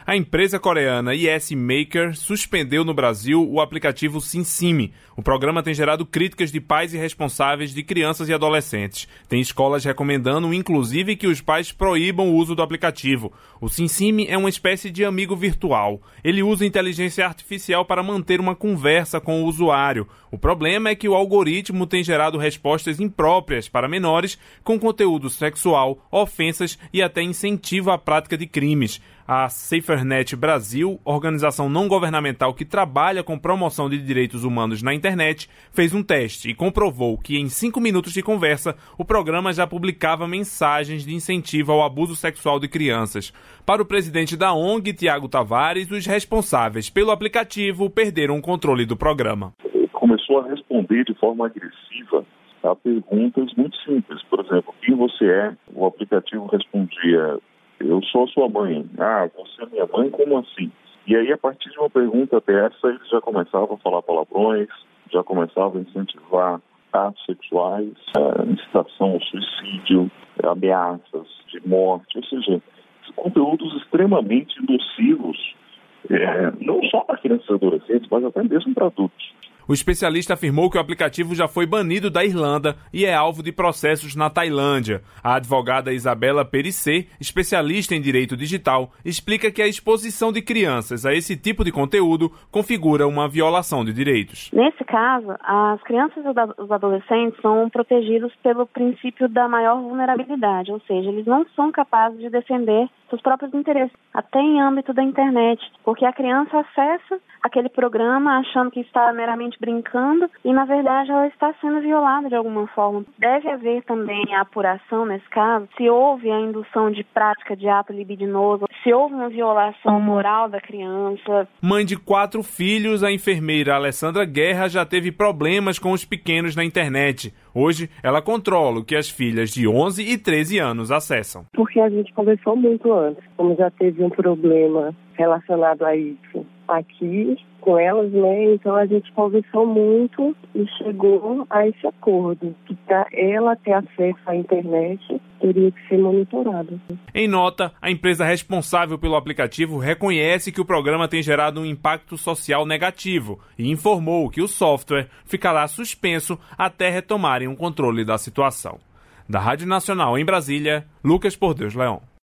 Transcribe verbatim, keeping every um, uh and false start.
A empresa coreana Yes Maker suspendeu no Brasil o aplicativo SimSimi. O programa tem gerado críticas de pais e responsáveis de crianças e adolescentes. Tem escolas recomendando, inclusive, que os pais proíbam o uso do aplicativo. O SimSimi é uma espécie de amigo virtual. Ele usa inteligência artificial para manter uma conversa com o usuário. O problema é que o algoritmo tem gerado respostas impróprias para menores com conteúdo sexual, ofensas e até incentivo à prática de crimes. A SaferNet Brasil, organização não governamental que trabalha com promoção de direitos humanos na internet, fez um teste e comprovou que em cinco minutos de conversa, o programa já publicava mensagens de incentivo ao abuso sexual de crianças. Para o presidente da O N G, Tiago Tavares, os responsáveis pelo aplicativo perderam o controle do programa. Começou a responder de forma agressiva a perguntas muito simples. Por exemplo, quem você é? O aplicativo respondia: eu sou a sua mãe. Ah, você é minha mãe? Como assim? E aí, a partir de uma pergunta dessa, eles já começavam a falar palavrões, já começavam a incentivar atos sexuais, incitação ao suicídio, ameaças de morte, ou seja, conteúdos extremamente nocivos, é, não só para crianças e adolescentes, mas até mesmo para adultos. O especialista afirmou que o aplicativo já foi banido da Irlanda e é alvo de processos na Tailândia. A advogada Isabela Perissé, especialista em direito digital, explica que a exposição de crianças a esse tipo de conteúdo configura uma violação de direitos. Nesse caso, as crianças e os adolescentes são protegidos pelo princípio da maior vulnerabilidade, ou seja, eles não são capazes de defender seus próprios interesses, até em âmbito da internet, porque a criança acessa aquele programa achando que está meramente brincando e, na verdade, ela está sendo violada de alguma forma. Deve haver também a apuração nesse caso, se houve a indução de prática de ato libidinoso, se houve uma violação moral da criança. Mãe de quatro filhos, a enfermeira Alessandra Guerra já teve problemas com os pequenos na internet. Hoje, ela controla o que as filhas de onze e treze anos acessam. Porque a gente conversou muito antes, como já teve um problema relacionado a isso aqui com elas, né? Então a gente conversou muito e chegou a esse acordo, que para ela ter acesso à internet teria que ser monitorada. Em nota, a empresa responsável pelo aplicativo reconhece que o programa tem gerado um impacto social negativo e informou que o software ficará suspenso até retomarem o controle da situação. Da Rádio Nacional em Brasília, Lucas Por Deus Leão.